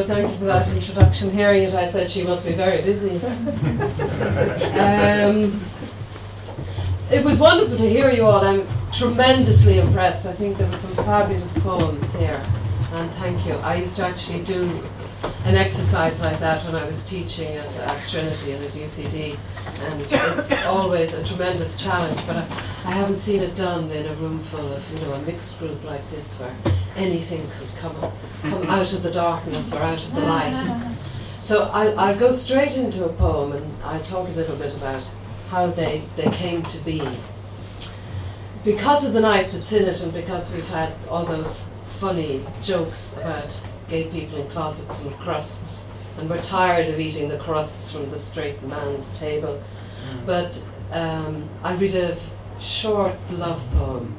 thank you for that introduction. Hearing it, I said she must be very busy. It was wonderful to hear you all. I'm tremendously impressed. I think there were some fabulous poems here, and thank you. I used to actually do an exercise like that when I was teaching at Trinity and at UCD, and it's always a tremendous challenge, but I haven't seen it done in a room full of, a mixed group like this where anything could come out of the darkness or out of the light. So I'll go straight into a poem, and I'll talk a little bit about how they came to be. Because of the night that's in it, and because we've had all those funny jokes about gay people in closets and crusts, and we're tired of eating the crusts from the straight man's table. But I'll read a short love poem.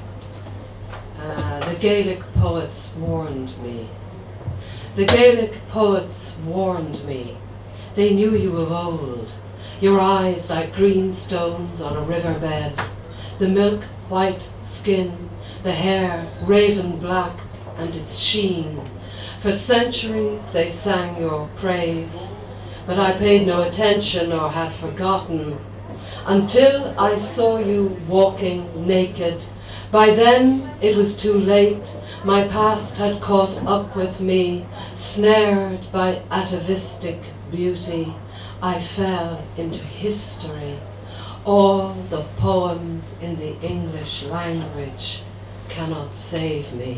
The Gaelic poets warned me. The Gaelic poets warned me. They knew you of old. Your eyes like green stones on a riverbed. The milk white skin, the hair raven black and its sheen. For centuries they sang your praise, but I paid no attention or had forgotten until I saw you walking naked. By then it was too late. My past had caught up with me, snared by atavistic beauty. I fell into history. All the poems in the English language cannot save me.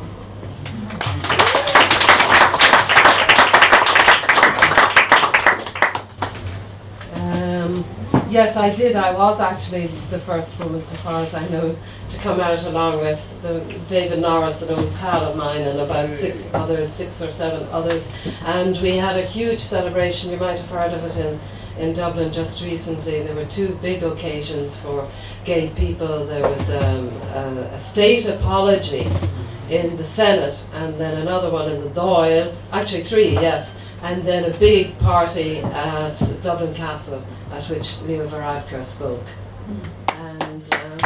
Yes, I did. I was actually the first woman, so far as I know, to come out along with David Norris, an old pal of mine, and about 6 or 7 others. And we had a huge celebration. You might have heard of it in Dublin just recently. There were 2 big occasions for gay people. There was a state apology in the Senate, and then another one in the Dáil, actually 3, yes, and then a big party at Dublin Castle at which Leo Varadkar spoke. And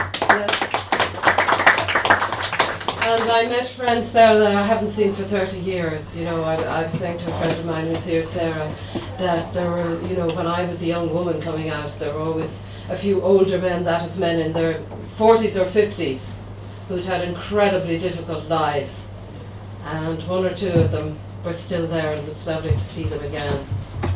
I met friends there that I haven't seen for 30 years. I was saying to a friend of mine who's here, Sarah, that there were, when I was a young woman coming out, there were always a few older men, that is men in their 40s or 50s, who'd had incredibly difficult lives. And 1 or 2 of them were still there, and it's lovely to see them again.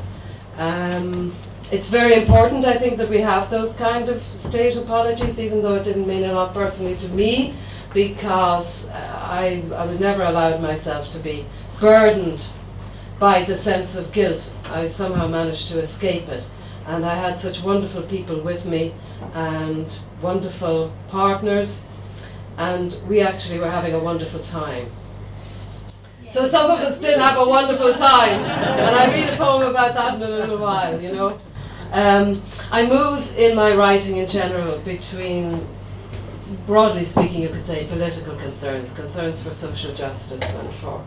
It's very important, I think, that we have those kind of state apologies, even though it didn't mean a lot personally to me, because I was never allowed myself to be burdened by the sense of guilt. I somehow managed to escape it. And I had such wonderful people with me and wonderful partners, and we actually were having a wonderful time. So some of us did have a wonderful time, and I read a poem about that in a little while, I move in my writing in general between, broadly speaking, you could say, political concerns for social justice and for,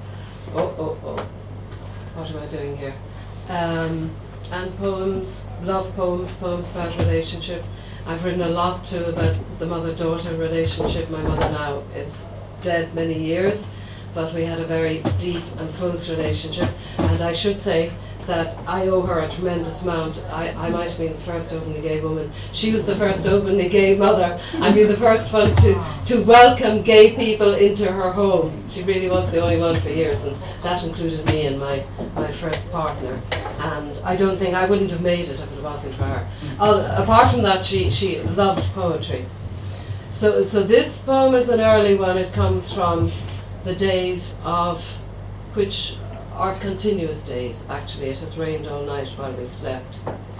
what am I doing here? And poems, love poems, poems about relationship. I've written a lot too about the mother-daughter relationship. My mother now is dead many years, but we had a very deep and close relationship, and I should say that I owe her a tremendous amount. I might have been the first openly gay woman. She was the first openly gay mother. I mean, the first one to welcome gay people into her home. She really was the only one for years, and that included me and my first partner. And I don't think I wouldn't have made it if it wasn't for her. Apart from that, she loved poetry. So this poem is an early one. It comes from the days of which are continuous days, actually. It has rained all night while we slept.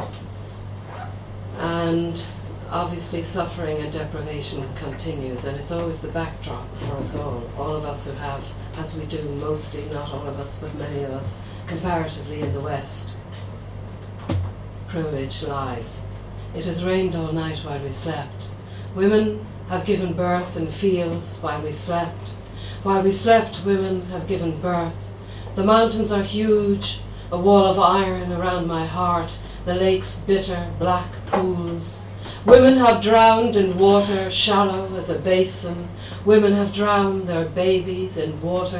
And obviously suffering and deprivation continues, and it's always the backdrop for us all of us who have, as we do mostly, not all of us, but many of us, comparatively in the West, privileged lives. It has rained all night while we slept. Women have given birth in fields while we slept. While we slept, women have given birth. The mountains are huge, a wall of iron around my heart, the lake's bitter black pools. Women have drowned in water shallow as a basin. Women have drowned their babies in water.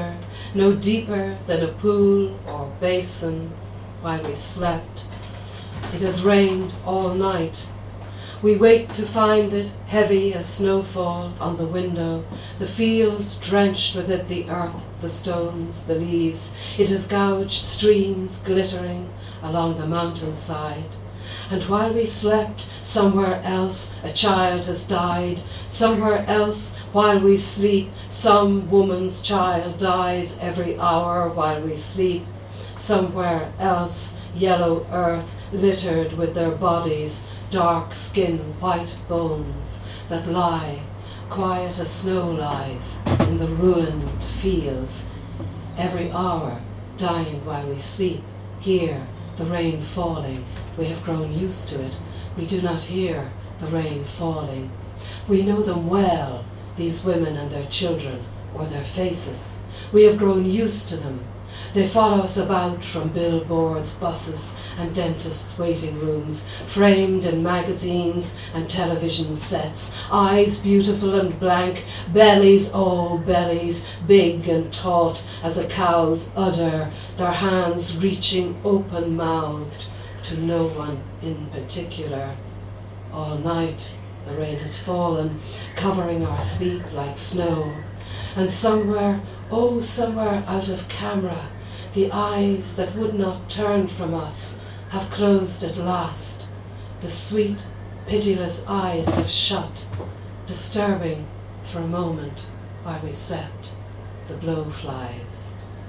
no deeper than a pool or basin while we slept. It has rained all night. We wake to find it heavy as snowfall on the window, the fields drenched with it, the earth, the stones, the leaves. It has gouged streams glittering along the mountainside. And while we slept, somewhere else a child has died. Somewhere else, while we sleep, some woman's child dies every hour while we sleep. Somewhere else, yellow earth littered with their bodies, dark skin, white bones that lie, quiet as snow lies, in the ruined fields, every hour, dying while we sleep. Here, the rain falling, we have grown used to it. We do not hear the rain falling. We know them well, these women and their children, or their faces. We have grown used to them. They follow us about from billboards, buses, and dentists' waiting rooms, framed in magazines and television sets, eyes beautiful and blank, bellies, oh bellies, big and taut as a cow's udder, their hands reaching open-mouthed to no one in particular. All night the rain has fallen, covering our sleep like snow, and somewhere, oh somewhere out of camera, the eyes that would not turn from us have closed at last. The sweet, pitiless eyes have shut, disturbing for a moment while we slept the blowflies.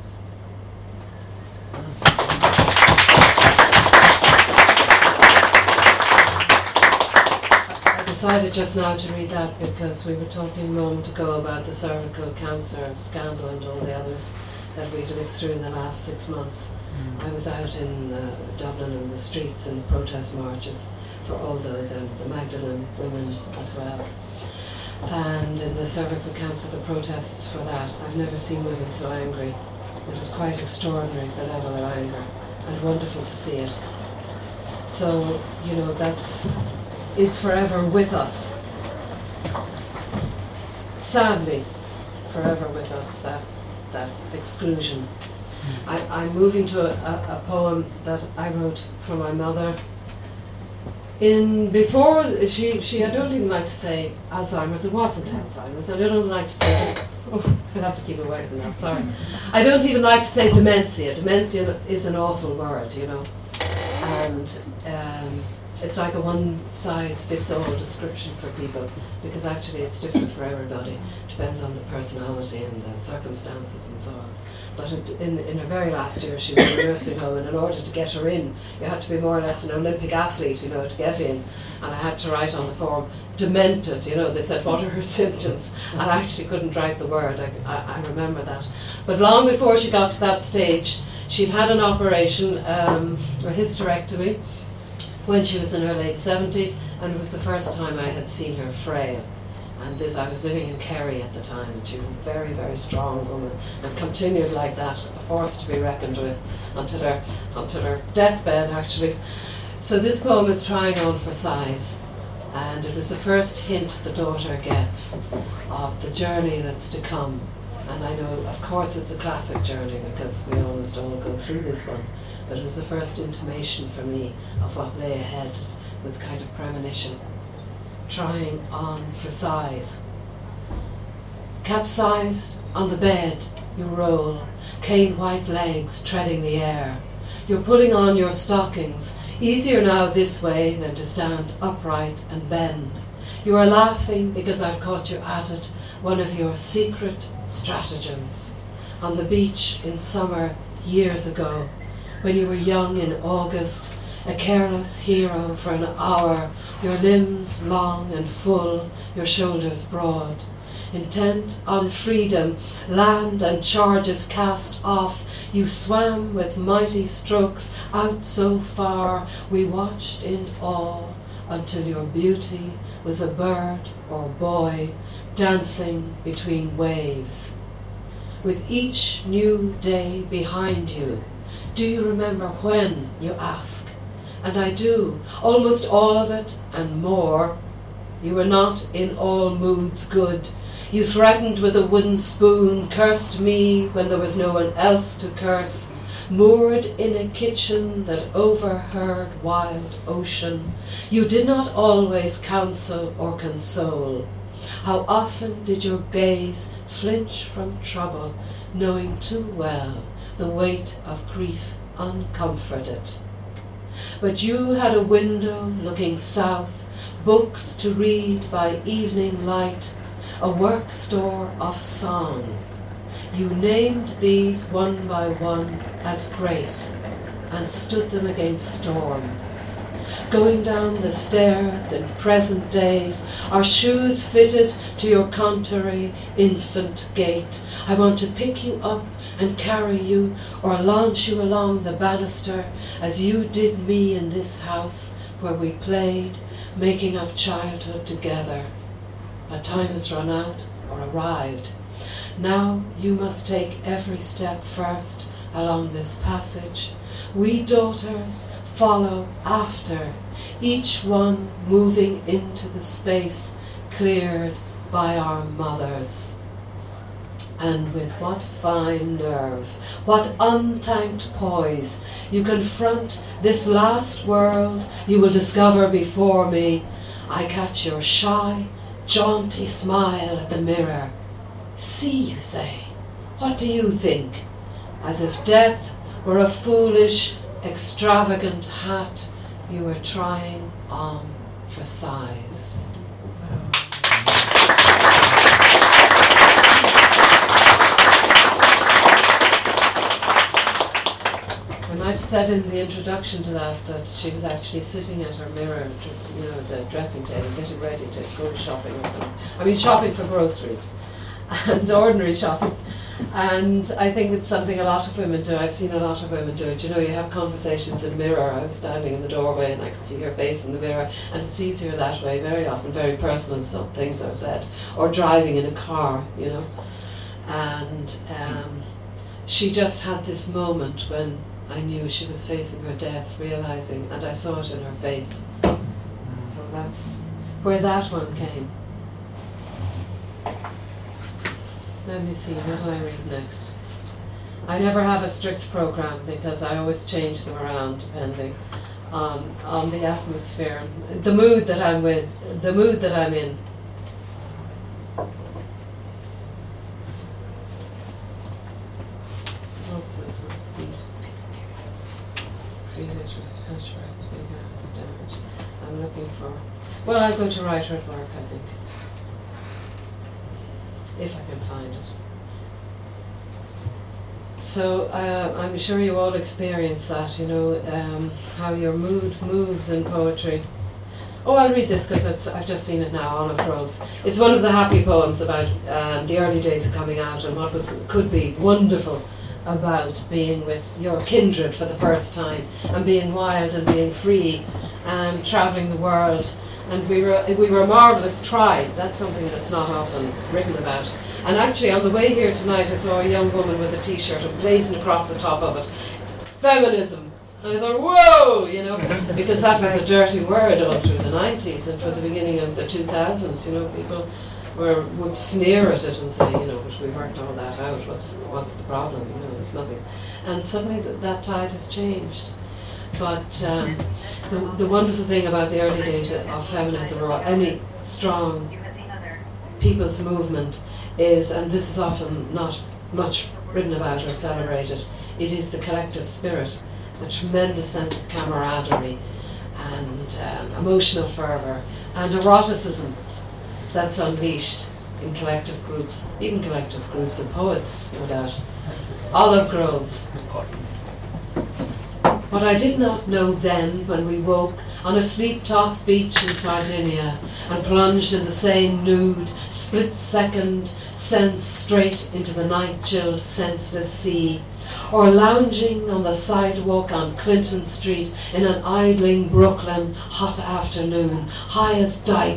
I decided just now to read that because we were talking a moment ago about the cervical cancer scandal and all the others that we've lived through in the last 6 months. I was out in Dublin in the streets in the protest marches for all those, and the Magdalene women as well. And in the cervical cancer, the protests for that, I've never seen women so angry. It was quite extraordinary, the level of anger, and wonderful to see it. So, you know, is forever with us. Sadly, forever with us, that exclusion. I'm moving to a poem that I wrote for my mother. Before I don't even like to say Alzheimer's. It wasn't Alzheimer's. I don't even like to say. I'll have to keep away from that. Sorry. I don't even like to say dementia. Dementia is an awful word, you know, and it's like a one-size-fits-all description for people, because actually it's different for everybody. It depends on the personality and the circumstances and so on. But in her very last year, she was in a nursing home, and in order to get her in, you had to be more or less an Olympic athlete, you know, to get in. And I had to write on the form, demented, you know. They said, what are her symptoms? And I actually couldn't write the word. I remember that. But long before she got to that stage, she'd had an operation, a hysterectomy, when she was in her late 70s, and it was the first time I had seen her frail. And I was living in Kerry at the time, and she was a very, very strong woman, and continued like that, a force to be reckoned with, until her deathbed, actually. So this poem is trying on for size, and it was the first hint the daughter gets of the journey that's to come. And I know, of course, it's a classic journey, because we almost all go through this one, but it was the first intimation for me of what lay ahead, with kind of premonition. Trying on for size. Capsized on the bed, you roll, cane white legs treading the air. You're putting on your stockings, easier now this way than to stand upright and bend. You are laughing because I've caught you at it, one of your secret stratagems. On the beach in summer years ago, when you were young in August, a careless hero for an hour, your limbs long and full, your shoulders broad. Intent on freedom, land and charges cast off, you swam with mighty strokes out so far, we watched in awe until your beauty was a bird or boy dancing between waves. With each new day behind you, do you remember when, you ask? And I do, almost all of it and more. You were not in all moods good. You threatened with a wooden spoon, cursed me when there was no one else to curse. Moored in a kitchen that overheard wild ocean, you did not always counsel or console. How often did your gaze flinch from trouble, knowing too well the weight of grief uncomforted? But you had a window looking south, books to read by evening light, a work store of song. You named these one by one as grace and stood them against storm. Going down the stairs in present days, our shoes fitted to your contrary infant gait. I want to pick you up and carry you, or launch you along the banister, as you did me in this house where we played, making up childhood together. But time has run out or arrived. Now you must take every step first along this passage. We daughters follow after, each one moving into the space cleared by our mothers. And with what fine nerve, what unthanked poise, you confront this last world you will discover before me. I catch your shy, jaunty smile at the mirror. See, you say, what do you think? As if death were a foolish, extravagant hat you were trying on for size. I might have said in the introduction to that she was actually sitting at her mirror, the dressing table, getting ready to go shopping or something. I mean, shopping for groceries and ordinary shopping. And I think it's something a lot of women do. I've seen a lot of women do it. You have conversations in the mirror. I was standing in the doorway and I could see her face in the mirror, and it's easier that way. Very often, very personal things are said. Or driving in a car, And she just had this moment when I knew she was facing her death, realizing, and I saw it in her face. So that's where that one came. Let me see, what will I read next? I never have a strict program because I always change them around depending on the atmosphere, the mood that I'm with, the mood that I'm in. What's this one? Damage. I'm looking for. Well, I'll go to Writer at Work, I think. If I can find it. So I'm sure you all experience that, how your mood moves in poetry. Oh, I'll read this because I've just seen it now, Olive Groves. It's one of the happy poems about the early days of coming out and what could be wonderful about being with your kindred for the first time and being wild and being free and travelling the world. And we were a marvellous tribe. That's something that's not often written about. And actually, on the way here tonight, I saw a young woman with a T-shirt emblazoned across the top of it, feminism. And I thought, whoa, because that was a dirty word all through the 90s and for the beginning of the 2000s. People would sneer at it and say, but we worked all that out. What's the problem? There's nothing. And suddenly that tide has changed. But the wonderful thing about the early days of feminism or any strong people's movement is, and this is often not much written about or celebrated, it is the collective spirit, the tremendous sense of camaraderie and emotional fervour and eroticism that's unleashed in collective groups, even collective groups of poets, no doubt. Olive Groves. What I did not know then when we woke on a sleep-tossed beach in Sardinia and plunged in the same nude, split-second sense straight into the night-chilled, senseless sea, or lounging on the sidewalk on Clinton Street in an idling Brooklyn hot afternoon, high as dikes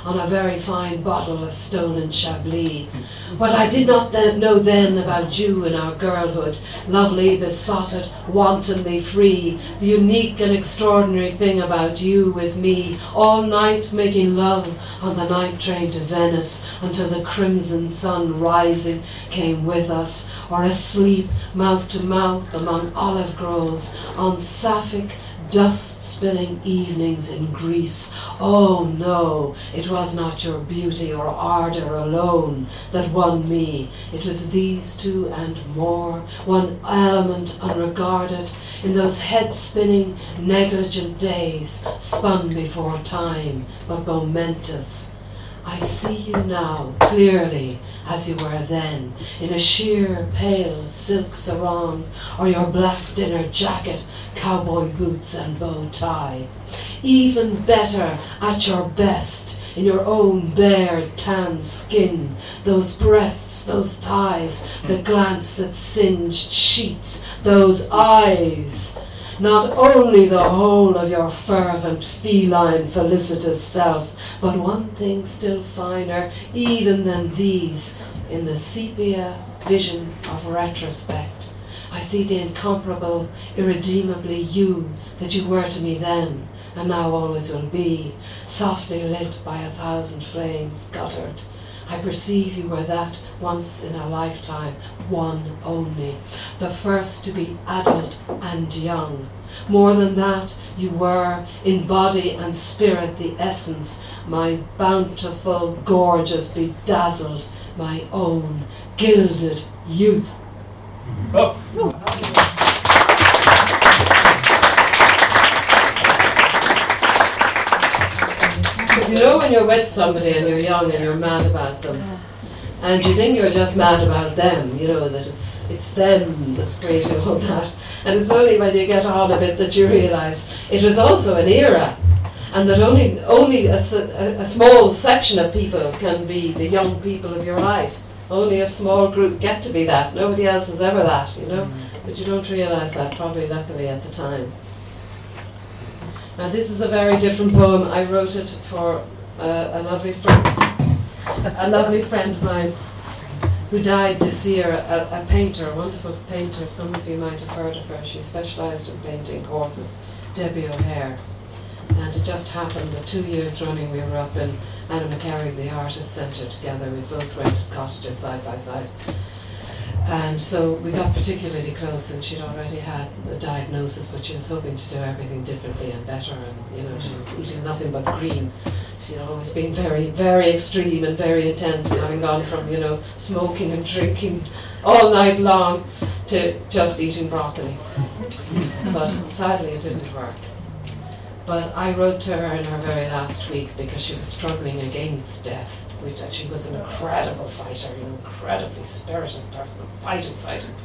on a very fine bottle of stone and Chablis. What I did not know then about you in our girlhood, lovely, besotted, wantonly free, the unique and extraordinary thing about you with me, all night making love on the night train to Venice until the crimson sun rising came with us, or asleep mouth to mouth among olive groves on sapphic dust-spilling evenings in Greece. Oh no, it was not your beauty or ardour alone that won me. It was these two and more, one element unregarded in those head-spinning, negligent days spun before time, but momentous. I see you now, clearly, as you were then, in a sheer, pale silk sarong, or your black dinner jacket, cowboy boots and bow tie. Even better, at your best, in your own bare, tan skin, those breasts, those thighs, the glance that singed sheets, those eyes. Not only the whole of your fervent, feline, felicitous self, but one thing still finer even than these, in the sepia vision of retrospect. I see the incomparable, irredeemably you that you were to me then, and now always will be, softly lit by 1,000 flames, guttered. I perceive you were that once in a lifetime, one only, the first to be adult and young. More than that, you were, in body and spirit, the essence, my bountiful, gorgeous, bedazzled, my own, gilded youth. Oh. Because you know when you're with somebody and you're young and you're mad about them, and you think you're just mad about them, you know, that it's them that's creating all that. And it's only when you get on a bit that you realise it was also an era, and that only a small section of people can be the young people of your life. Only a small group get to be that. Nobody else is ever that, you know. But you don't realise that, probably luckily at the time. Now this is a very different poem. I wrote it for a lovely friend of mine who died this year, a painter, a wonderful painter. Some of you might have heard of her. She specialised in painting horses, Debbie O'Hare. And it just happened that 2 years running we were up in Anna McCarrig, the Artist Centre, together. We both rented cottages side by side. And so we got particularly close, and she'd already had a diagnosis, but she was hoping to do everything differently and better, and, you know, she was eating nothing but green. She'd always been very, very extreme and very intense, having gone from, you know, smoking and drinking all night long to just eating broccoli. But sadly it didn't work. But I wrote to her in her very last week because she was struggling against death. She was an incredible fighter, you know, incredibly spirited person, fighting.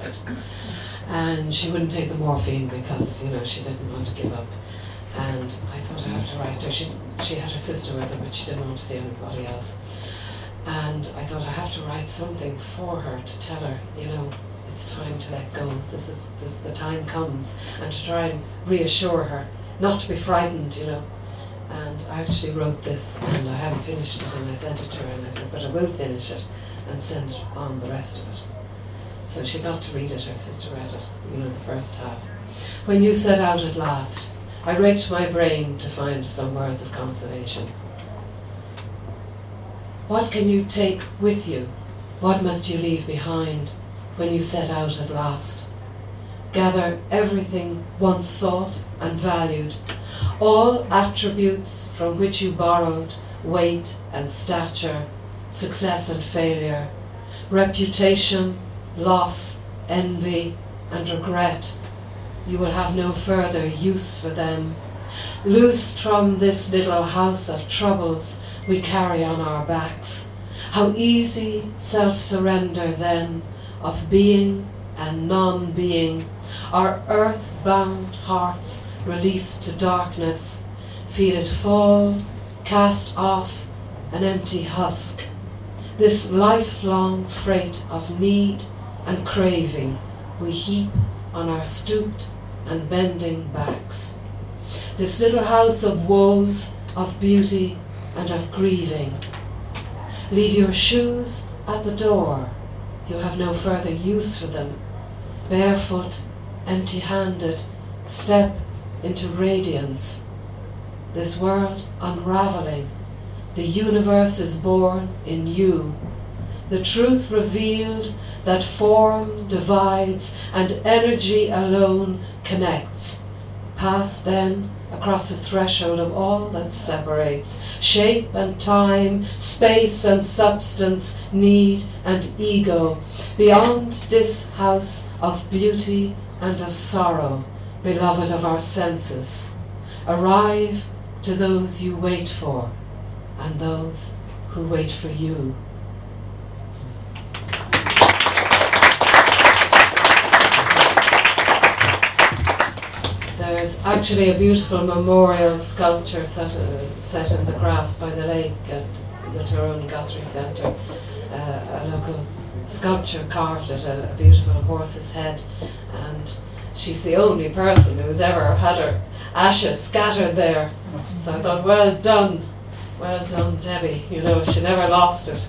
And she wouldn't take the morphine because, you know, she didn't want to give up. And I thought I have to write her. She had her sister with her, but she didn't want to see anybody else. And I thought I have to write something for her to tell her, you know, it's time to let go. The time comes, and to try and reassure her, not to be frightened, you know. And I actually wrote this, and I hadn't finished it, and I sent it to her, and I said, but I will finish it and send on the rest of it. So she got to read it, her sister read it, you know, the first half. When you set out at last, I raked my brain to find some words of consolation. What can you take with you? What must you leave behind when you set out at last? Gather everything once sought and valued, all attributes from which you borrowed weight and stature, success and failure, reputation, loss, envy, and regret. You will have no further use for them. Loosed from this little house of troubles we carry on our backs, how easy self-surrender then of being and non-being, our earth-bound hearts released to darkness, feel it fall, cast off, an empty husk. This lifelong freight of need and craving we heap on our stooped and bending backs. This little house of woes, of beauty, and of grieving. Leave your shoes at the door. You have no further use for them. Barefoot, empty-handed, step into radiance. This world unraveling. The universe is born in you. The truth revealed that form divides and energy alone connects. Pass then across the threshold of all that separates. Shape and time, space and substance, need and ego. Beyond this house of beauty and of sorrow, beloved of our senses. Arrive to those you wait for and those who wait for you. There's actually a beautiful memorial sculpture set in the grass by the lake at the Tyrone Guthrie Centre. A local sculpture carved it, a beautiful horse's head, and she's the only person who's ever had her ashes scattered there. So I thought, well done, Debbie. You know, she never lost it.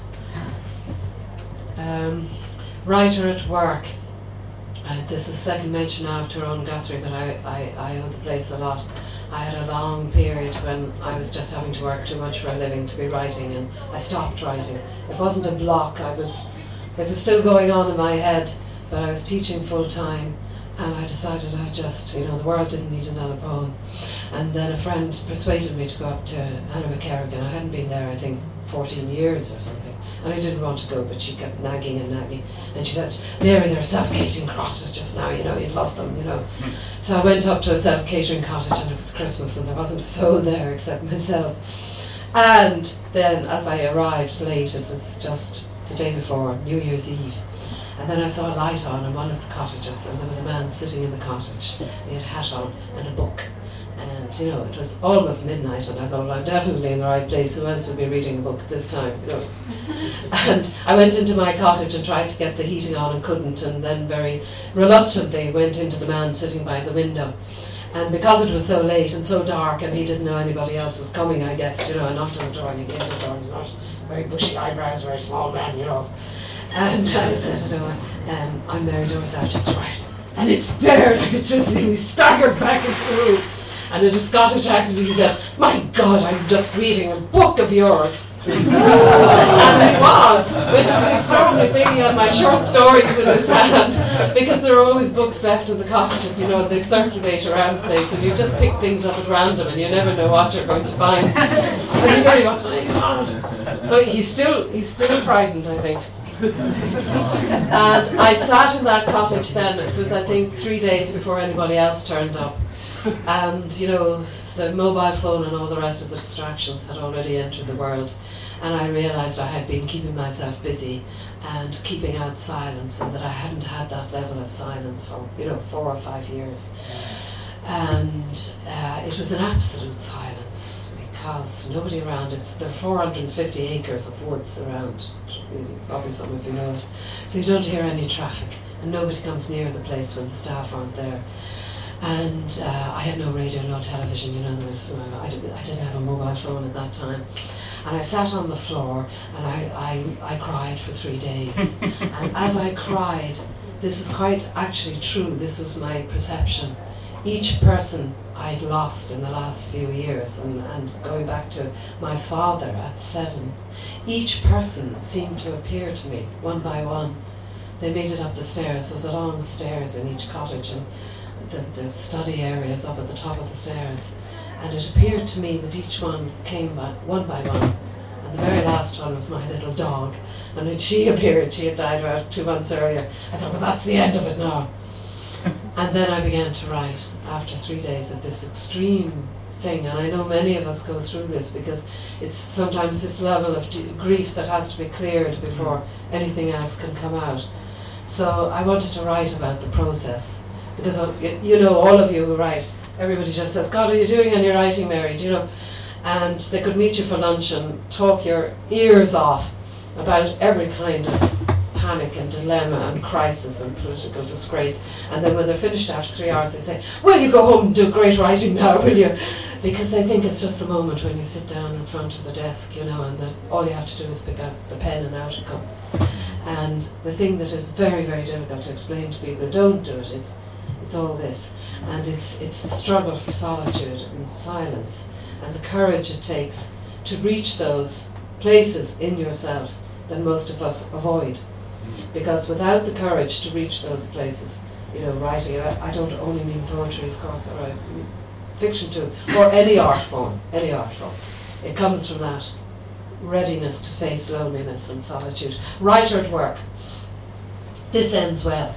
Writer at work. This is second mention now of Tyrone Guthrie, but I owe the place a lot. I had a long period when I was just having to work too much for a living to be writing, and I stopped writing. It wasn't a block, it was still going on in my head, but I was teaching full time, and I decided I just, the world didn't need another poem. And then a friend persuaded me to go up to Hannah McKerrigan. I hadn't been there, I think, 14 years or something, and I didn't want to go, but she kept nagging and nagging, and she said, Mary, they're self-catering cottages just now, you'd love them, So I went up to a self-catering cottage, and it was Christmas, and there wasn't a soul there except myself. And then as I arrived late, it was just the day before New Year's Eve, and then I saw a light on in one of the cottages, and there was a man sitting in the cottage. He had a hat on and a book. And, it was almost midnight, and I thought, well, I'm definitely in the right place. Who else would be reading a book at this time, And I went into my cottage and tried to get the heating on and couldn't, and then very reluctantly went into the man sitting by the window. And because it was so late and so dark, and he didn't know anybody else was coming, I guess, I knocked on the door, and he gave the door, not very bushy eyebrows, very small man, And I said, I'm Mary Doris, I've just arrived. And he stared, I could just see him, he staggered back into the room. And in a Scottish accent he said, my God, I'm just reading a book of yours. And it was, which is the extraordinary thing. He had my short stories in his hand, because there are always books left in the cottages, they circulate around the place, and you just pick things up at random and you never know what you're going to find. And he very much, my God. So he's still frightened, I think. And I sat in that cottage then. It was, I think, 3 days before anybody else turned up. And, the mobile phone and all the rest of the distractions had already entered the world. And I realised I had been keeping myself busy and keeping out silence, and that I hadn't had that level of silence for, 4 or 5 years. And it was an absolute silence, because nobody around. There are 450 acres of woods around. Probably some of you know it. So you don't hear any traffic, and nobody comes near the place when the staff aren't there. And I had no radio, no television, I didn't have a mobile phone at that time. And I sat on the floor, and I cried for 3 days. And as I cried, this is quite actually true, this was my perception. Each person I'd lost in the last few years, and going back to my father at 7, each person seemed to appear to me, one by one. They made it up the stairs. There's a long stairs in each cottage, and the study areas up at the top of the stairs, and it appeared to me that each one came one by one, and the very last one was my little dog. And when she appeared, she had died about 2 months earlier. I thought, well, that's the end of it now. And then I began to write after 3 days of this extreme thing, and I know many of us go through this, because it's sometimes this level of grief that has to be cleared before anything else can come out. So I wanted to write about the process. Because, all of you who write, everybody just says, God, are you doing any writing, Mary? And they could meet you for lunch and talk your ears off about every kind of panic and dilemma and crisis and political disgrace. And then when they're finished after 3 hours, they say, "Will you go home and do great writing now, will you?" Because they think it's just the moment when you sit down in front of the desk, and that all you have to do is pick up the pen and out it comes. And the thing that is very, very difficult to explain to people who don't do it is it's all this. And it's the struggle for solitude and silence and the courage it takes to reach those places in yourself that most of us avoid. Because without the courage to reach those places, writing, I don't only mean poetry, of course, or fiction too, or any art form, it comes from that readiness to face loneliness and solitude. Writer at work. This ends well.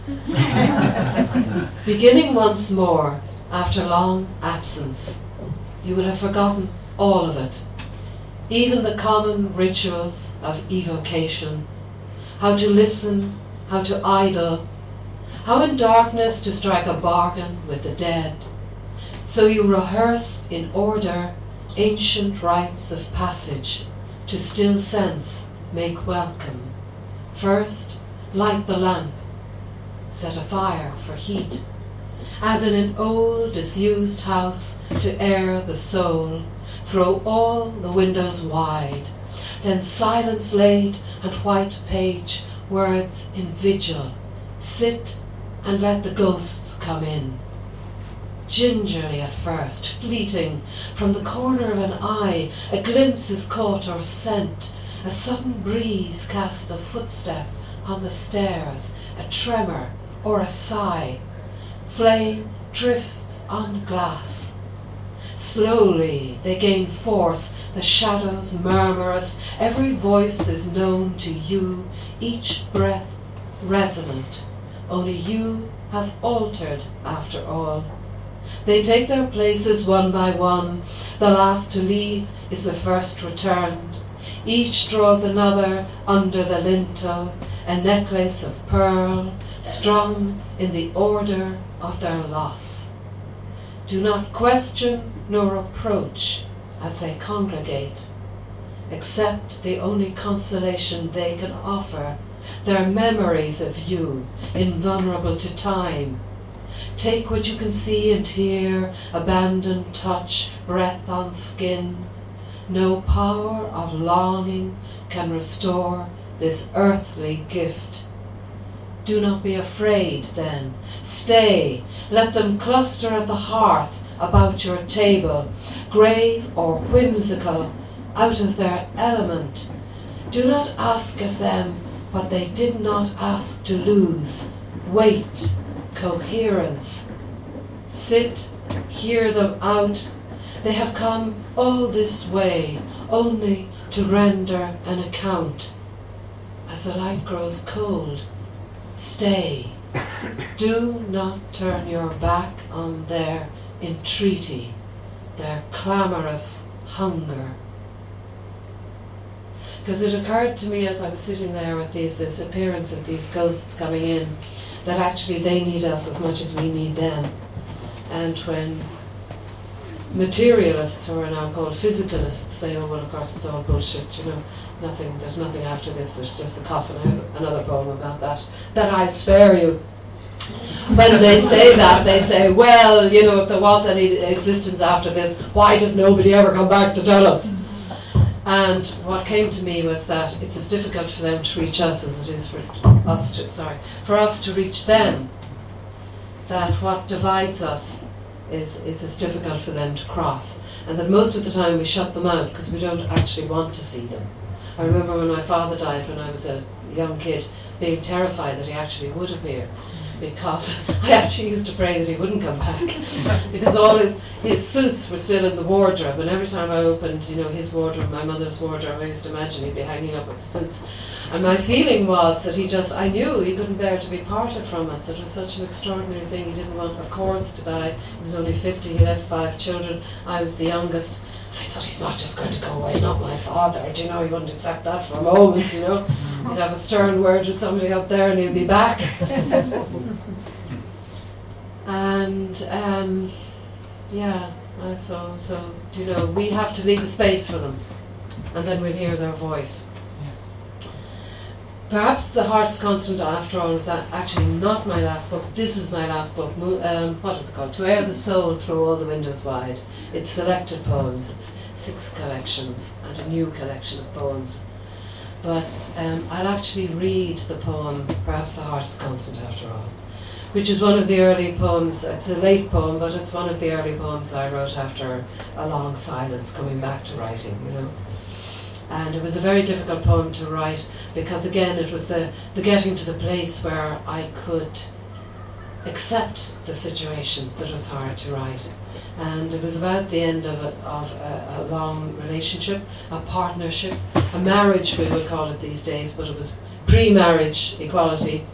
Beginning once more after long absence, you will have forgotten all of it, even the common rituals of evocation, how to listen, how to idle, how in darkness to strike a bargain with the dead. So you rehearse in order ancient rites of passage, to still sense make welcome. First, light the lamp, set a fire for heat, as in an old disused house to air the soul, throw all the windows wide, then silence laid and white page, words in vigil, sit and let the ghosts come in. Gingerly at first, fleeting, from the corner of an eye, a glimpse is caught or scent, a sudden breeze casts a footstep on the stairs, a tremor or a sigh. Flame drifts on glass. Slowly they gain force, the shadows murmurous, every voice is known to you, each breath resonant. Only you have altered after all. They take their places one by one, the last to leave is the first returned. Each draws another under the lintel, a necklace of pearl, strung in the order of their loss. Do not question nor approach as they congregate. Accept the only consolation they can offer, their memories of you, invulnerable to time. Take what you can see and hear, abandoned touch, breath on skin. No power of longing can restore this earthly gift. Do not be afraid then. Stay. Let them cluster at the hearth about your table, grave or whimsical, out of their element. Do not ask of them what they did not ask to lose. Wait. Coherence. Sit, hear them out. They have come all this way only to render an account. As the light grows cold, stay. Do not turn your back on their entreaty, their clamorous hunger. Because it occurred to me as I was sitting there with this appearance of these ghosts coming in, that actually they need us as much as we need them. And when materialists, who are now called physicalists, say, oh well, of course it's all bullshit, there's nothing after this, there's just the coffin. I have another poem about that I'll spare you. When they say that, they say, well, if there was any existence after this, why does nobody ever come back to tell us? And what came to me was that it's as difficult for them to reach us as it is for us to reach them. That what divides us is as difficult for them to cross. And that most of the time we shut them out because we don't actually want to see them. I remember when my father died when I was a young kid, being terrified that he actually would appear. Because I actually used to pray that he wouldn't come back. Because all his suits were still in the wardrobe, and every time I opened, his wardrobe, my mother's wardrobe, I used to imagine he'd be hanging up with the suits. And my feeling was that I knew he couldn't bear to be parted from us. It was such an extraordinary thing. He didn't want, of course, to die. He was only 50, he left 5 children. I was the youngest. And I thought, he's not just going to go away, not my father. He wouldn't accept that for a moment, He'd have a stern word with somebody up there and he'll be back. And so we have to leave a space for them, and then we'll hear their voice. Yes. Perhaps The Heart's Constant, after all, is actually not my last book. This is my last book. What is it called? To Air the Soul Through All the Windows Wide. It's selected poems. It's 6 collections and a new collection of poems. But I'll actually read the poem, Perhaps the Heart is Constant After All, which is one of the early poems. It's a late poem, but it's one of the early poems I wrote after a long silence, coming back to writing, you know. And it was a very difficult poem to write because, again, it was the getting to the place where I could accept the situation that was hard to write. And it was about the end of a long relationship, a partnership, a marriage we would call it these days, but it was pre-marriage equality.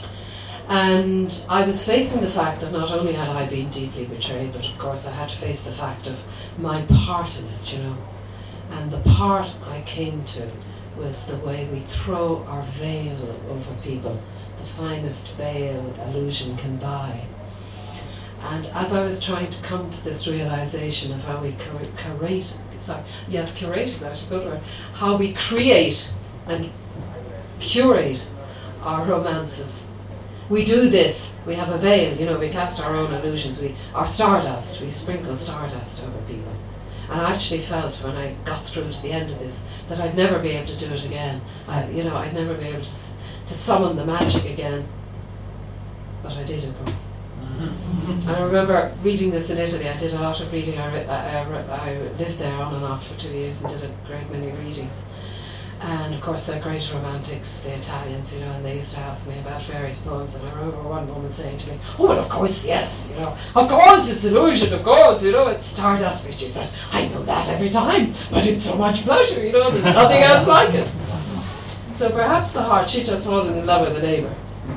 And I was facing the fact that not only had I been deeply betrayed, but of course I had to face the fact of my part in it, you know. And the part I came to was the way we throw our veil over people, the finest veil illusion can buy. And as I was trying to come to this realization of how we curate, that's a good word, how we create and curate our romances. We do this, we have a veil, you know, we cast our own illusions, we sprinkle stardust over people. And I actually felt when I got through to the end of this that I'd never be able to do it again. I'd never be able to summon the magic again. But I did, of course. And I remember reading this in Italy. I did a lot of reading. I lived there on and off for 2 years and did a great many readings. And of course the great romantics, the Italians, you know, and they used to ask me about various poems, and I remember one woman saying to me, "Oh, well, of course, yes, you know, of course it's illusion, of course, you know, it's stardust." But she said, "I know that every time, but it's so much pleasure, you know, there's nothing else like it." So perhaps the heart, she just fallen in love with the neighbour.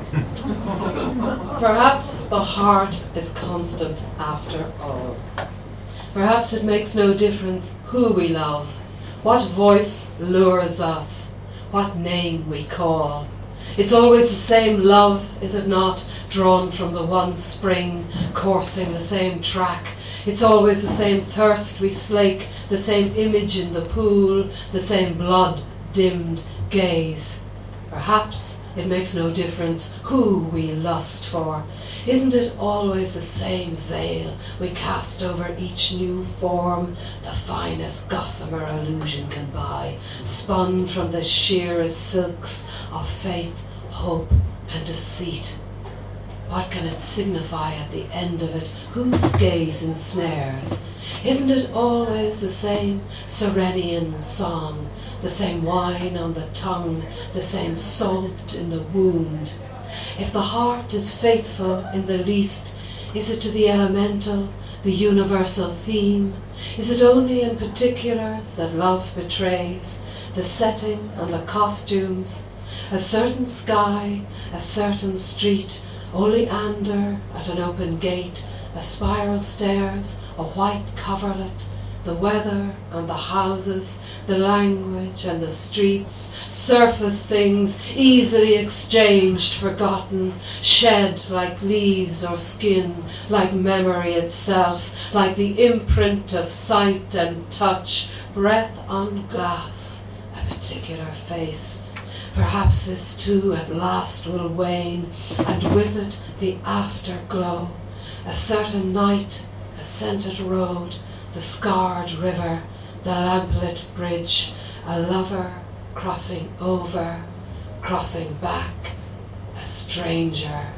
Perhaps the heart is constant after all. Perhaps it makes no difference who we love, what voice lures us, what name we call. It's always the same love, is it not, drawn from the one spring, coursing the same track. It's always the same thirst we slake, the same image in the pool, the same blood-dimmed gaze. Perhaps it makes no difference who we lust for. Isn't it always the same veil we cast over each new form, the finest gossamer illusion can buy, spun from the sheerest silks of faith, hope, and deceit? What can it signify at the end of it? Whose gaze ensnares? Isn't it always the same Serenian song, the same wine on the tongue, the same salt in the wound? If the heart is faithful in the least, is it to the elemental, the universal theme? Is it only in particulars that love betrays, the setting and the costumes? A certain sky, a certain street, oleander at an open gate, a spiral stairs, a white coverlet, the weather and the houses, the language and the streets, surface things easily exchanged, forgotten, shed like leaves or skin, like memory itself, like the imprint of sight and touch, breath on glass, a particular face. Perhaps this too at last will wane, and with it the afterglow, a certain night, a scented road, the scarred river, the lamplit bridge, a lover crossing over, crossing back, a stranger.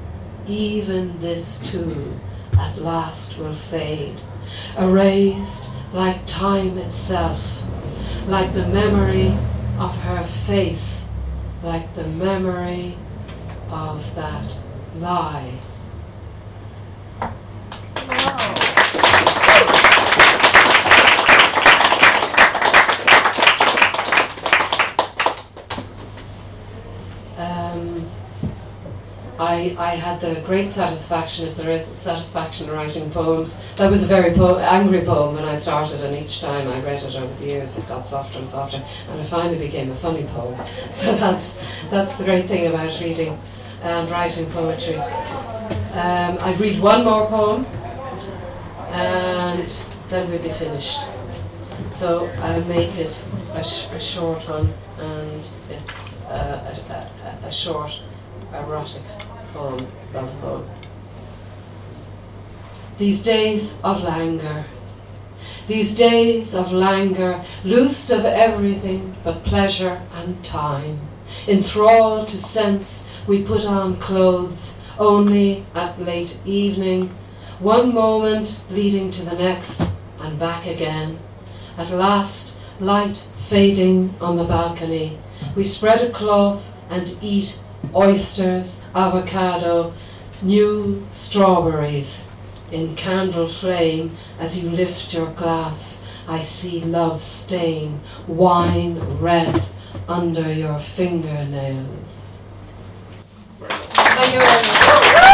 Even this too at last will fade, erased like time itself, like the memory of her face, like the memory of that lie. I had the great satisfaction, if there is satisfaction in writing poems. That was a very angry poem when I started, and each time I read it over the years it got softer and softer, and it finally became a funny poem. So that's the great thing about reading and writing poetry. I'd read one more poem and then we'll be finished. So I'll make it a short one, and it's a short erotic poem, love poem. These days of languor, loosed of everything but pleasure and time, enthralled to sense, we put on clothes only at late evening, one moment leading to the next and back again. At last, light fading on the balcony, we spread a cloth and eat oysters, avocado, new strawberries. In candle flame, as you lift your glass, I see love stain, wine red under your fingernails. Thank you very much.